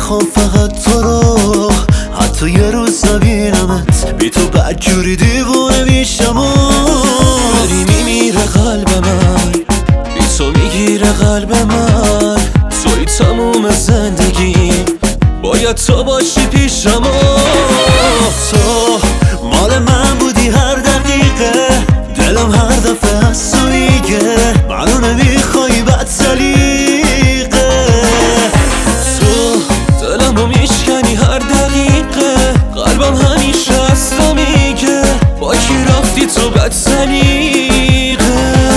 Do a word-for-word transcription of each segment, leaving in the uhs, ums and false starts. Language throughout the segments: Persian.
میخوام فقط تو رو، حتی یه روز نبینمت بی تو بدجوری دیوونه میشم و داری میمیره قلب من، بی تو میگیره قلب من. توی تموم زندگی باید تو باشی پیشم و تو مال من بودی هر دقیقه، دلم هر دفعه از تو میگه منو نمیخوای بد سلیقه. تو دلمو میشکنی هر دقیقه، قلبم همیشه از تو میگه با کی رفتی تو بد سلیقه.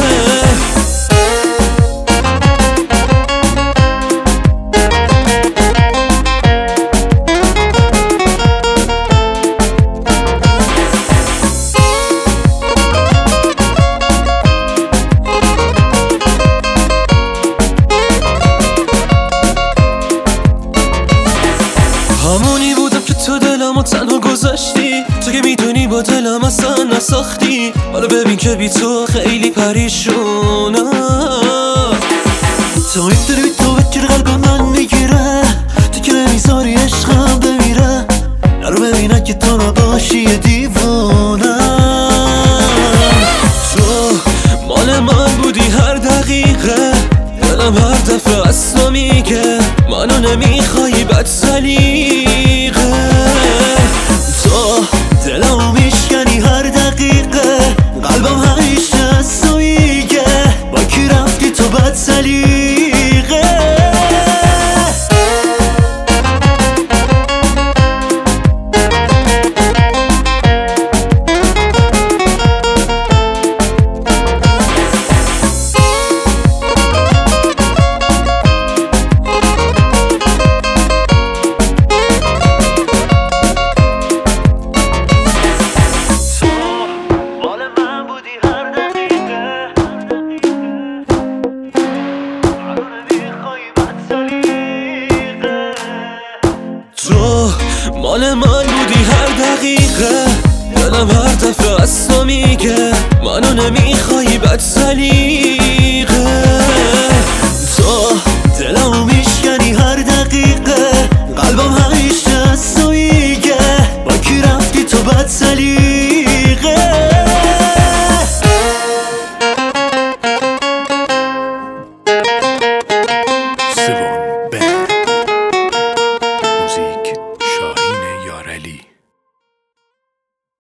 همونی بودم که تو دلمو تنها گذاشتی، تو که میدونی با دلم اصلا نساختی. حالا ببین که بی تو خیلی پریشونم. تو میدونی بی تو بکر قلب من میگیره، تو که نمیذاری عشقم بمیره. نرو ببینه که تو نباشی یه دیوونم. تو مال من بودی هر دقیقه، دلم هر دفعه از تو میگه منو نمیخوای بد سلیقه. تو دلمو میشکنی هر دقیقه، قلبم همیشه از تو میگه با کی رفتی تو بد سلیقه. تو مال من بودی هر دقیقه، دلم هر دفعه از تو میگه منو نمیخوای بد سلیقه.